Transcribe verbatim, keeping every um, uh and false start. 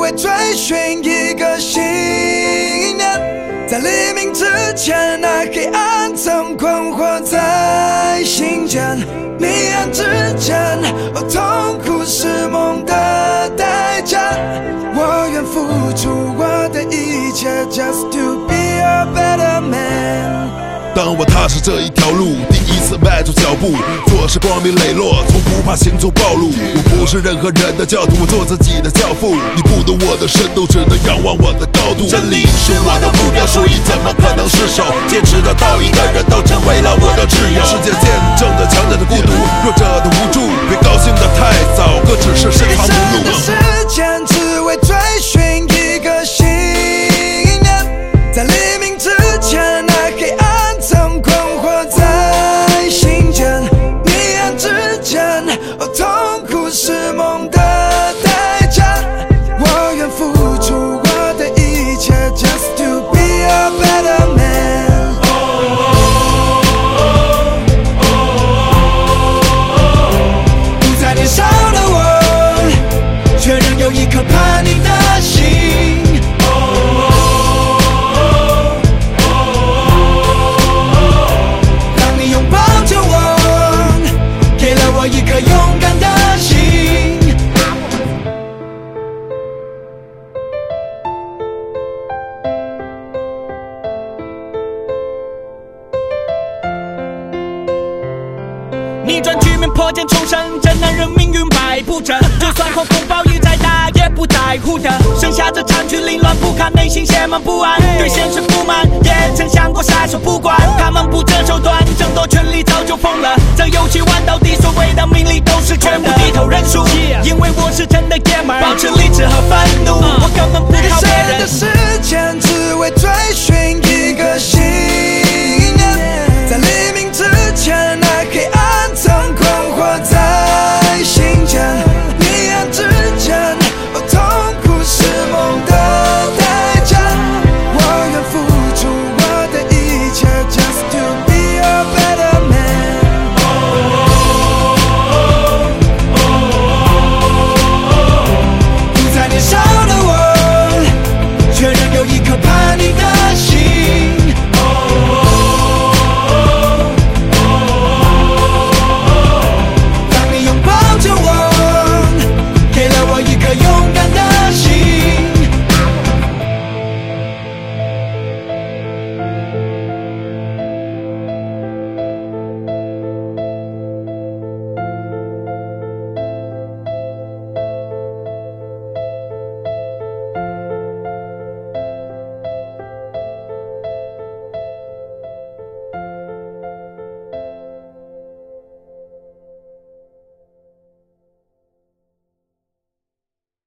为追寻一个信念，在黎明之前，那黑暗曾困惑在心间。明暗之间，哦，痛苦是梦的代价。我愿付出我的一切 ，just to be a better man。 当我踏上这一条路，第一次迈出脚步，做事光明磊落，从不怕行踪暴露。我不是任何人的教徒，我做自己的教父。你不懂我的深度，只能仰望我的高度。真理是我的目标，所以怎么可能失手？坚持的道义的人都成为了我的挚友。世界见证着强者的孤独，弱者的无助。别高兴得太早，各只是深藏不露。 一生的时间只为追寻一个信念，在黎明之前，那黑暗曾困惑在心间。明暗之间，哦，痛苦是梦的代价。我愿付出我的一切 ，just to be a better man。不再年少的我，却仍有一颗叛逆的心。当你拥抱着我，给了我一颗勇敢的心。 逆转局面，破茧重生，这男人命运摆不正，就算后宫暴雨再大也不在乎的。剩下这残局凌乱不堪，内心写满不安，对现实不满，也曾想过撒手不管。他们不择手段，争夺权力早就疯了。这游戏玩到底，所谓的名利都是全部低头认输。因为我是真的爷们儿，保持理智和愤怒，我根本不靠别人。 一生的时间只为追寻一